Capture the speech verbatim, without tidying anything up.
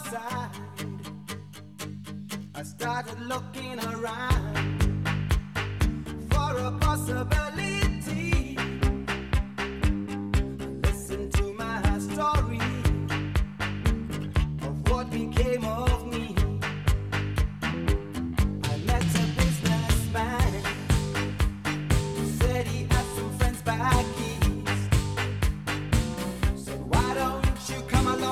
side. I started looking around for a possibility. Listen to my story of what became of